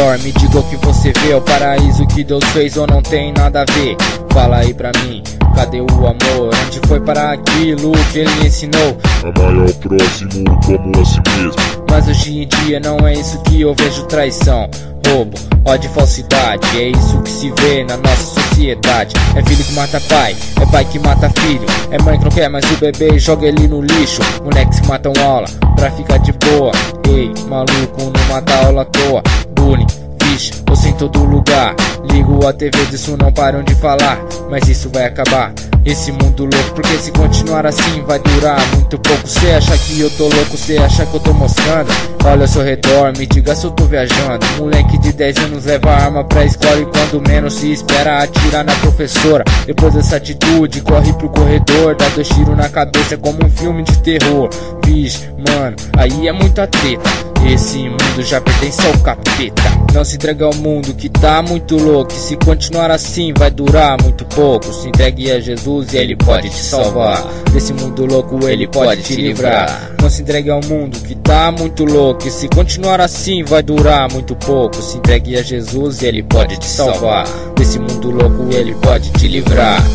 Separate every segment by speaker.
Speaker 1: redor, me diga o que você vê. O paraíso que Deus fez ou não tem nada a ver? Fala aí pra mim, cadê o amor? Onde foi para aquilo que ele ensinou?
Speaker 2: Amar ao próximo como a si mesmo.
Speaker 1: Mas hoje em dia não é isso que eu vejo. Traição, roubo, ódio e falsidade, é isso que se vê na nossa sociedade. É filho que mata pai, é pai que mata filho, é mãe que não quer mais o bebê e joga ele no lixo. Moleques se matam aula pra ficar de boa. Ei, maluco, não mata aula à toa. Bullying, vixe, você em todo lugar. Ligo a TV, disso não param de falar. Mas isso vai acabar, esse mundo louco, porque se continuar assim vai durar muito pouco. Cê acha que eu tô louco, cê acha que eu tô mostrando? Olha ao seu redor, me diga se eu tô viajando. Moleque de 10 anos leva a arma pra escola e quando menos se espera atirar na professora. Depois dessa atitude corre pro corredor, dá 2 tiros na cabeça como um filme de terror. Vixe, mano, aí é muita treta. Esse mundo já pertence ao capeta. Não se entregue ao mundo que tá muito louco, e se continuar assim vai durar muito pouco. Se entregue a Jesus e ele pode te salvar. Desse mundo louco ele pode te livrar. Não se entregue ao mundo que tá muito louco, e se continuar assim vai durar muito pouco. Se entregue a Jesus e ele pode te salvar. Desse mundo louco ele pode te livrar.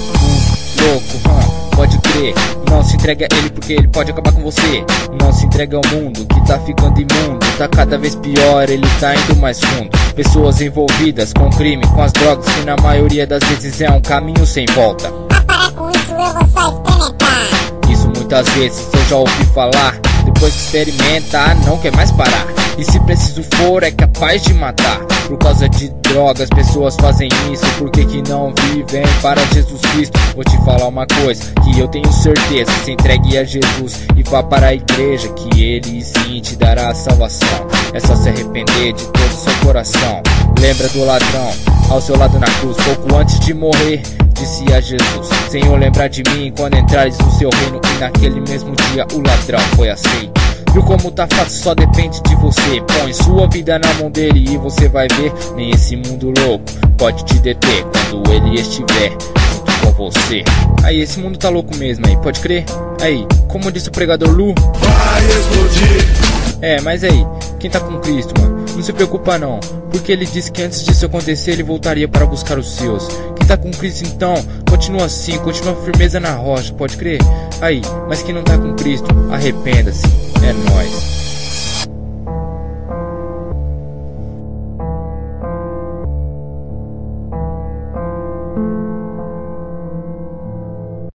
Speaker 1: Louco, pode crer. Não se entregue a ele porque ele pode acabar com você. Não se entregue ao mundo que tá ficando imundo, tá cada vez pior, ele tá indo mais fundo. Pessoas envolvidas com crime, com as drogas, que na maioria das vezes é um caminho sem volta.
Speaker 3: Para com isso, eu vou só experimentar.
Speaker 1: Isso muitas vezes eu já ouvi falar. Depois que experimenta, não quer mais parar. E se preciso for, é capaz de matar. Por causa de drogas, pessoas fazem isso. Por que que não vivem para Jesus Cristo? Vou te falar uma coisa que eu tenho certeza. Se entregue a Jesus e vá para a igreja, que ele sim te dará a salvação. É só se arrepender de todo o seu coração. Lembra do ladrão ao seu lado na cruz, pouco antes de morrer disse a Jesus: Senhor, lembra de mim quando entrares no seu reino. E naquele mesmo dia o ladrão foi aceito. Viu como tá fácil, só depende de você. Põe sua vida na mão dele e você vai ver. Nem esse mundo louco pode te deter quando ele estiver junto com você. Aí, esse mundo tá louco mesmo, aí, pode crer? Aí, como disse o pregador Lu,
Speaker 2: Vai explodir.
Speaker 1: é, mas aí, quem tá com Cristo, mano, não se preocupa não, porque ele disse que antes disso acontecer ele voltaria para buscar os seus. Quem tá com Cristo então, continua assim, continua firmeza na rocha, pode crer? Aí, mas quem não tá com Cristo, arrependa-se, é nóis.